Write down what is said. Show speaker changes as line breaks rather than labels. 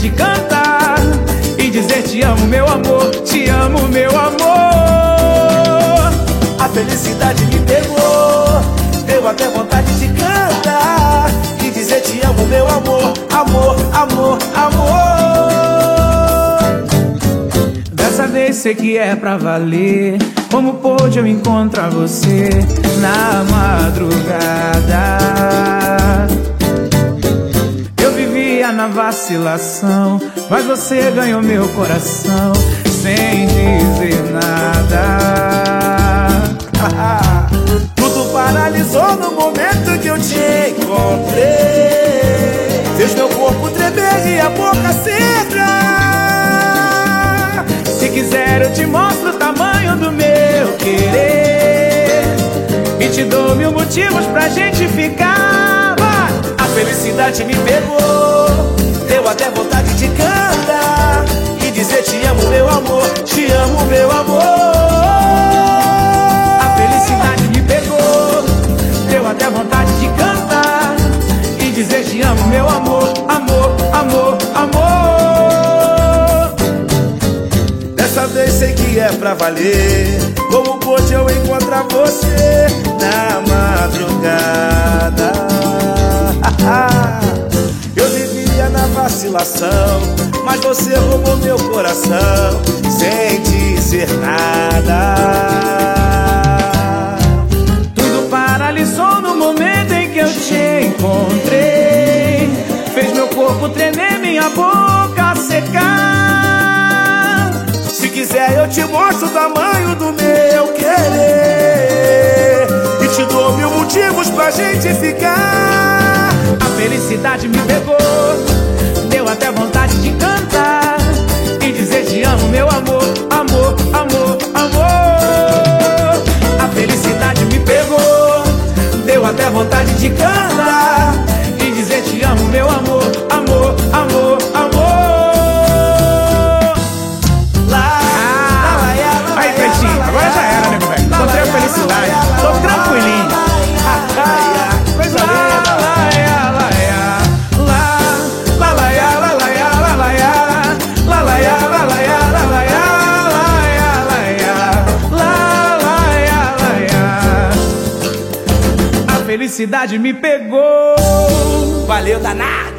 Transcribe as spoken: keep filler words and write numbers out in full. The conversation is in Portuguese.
de cantar e dizer te amo, meu amor, te amo, meu amor.
A felicidade me pegou, deu até vontade de cantar e dizer te amo, meu amor, amor, amor, amor.
Dessa vez sei que é pra valer. Como pôde eu encontrar você na madrugada? Eu vivia na vacilação, mas você ganhou meu coração sem dizer nada.
Tudo paralisou no momento que eu te encontrei. Fez meu corpo tremer e a boca secar.
Se quiser eu te mostro o tamanho do meu querer e te dou mil motivos pra gente ficar. Vai!
A felicidade me pegou, deu até vontade de cantar e dizer te amo, meu amor, te amo, meu amor.
A felicidade me pegou, deu até vontade de cantar e dizer te amo, meu amor, amor, amor, amor.
Dessa vez sei que é pra valer. Como pôde eu encontrar você na madrugada? Eu vivia na vacilação, mas você roubou meu coração sem dizer nada.
Tudo paralisou no momento em que eu te encontrei. Fez meu corpo tremer, minha boca secar.
Se quiser eu te mostro o tamanho do meu querer e te dou mil motivos pra gente ficar.
A felicidade me pegou, deu até vontade de cantar e dizer te amo, meu amor, amor, amor, amor. A felicidade me pegou, deu até vontade de cantar e dizer te amo, meu amor, amor, amor, amor. Aí, Pretinho, agora já era, né, velho? Encontrei a felicidade, tô tranquilinho. Coisa linda. A felicidade me pegou.
Valeu, danado!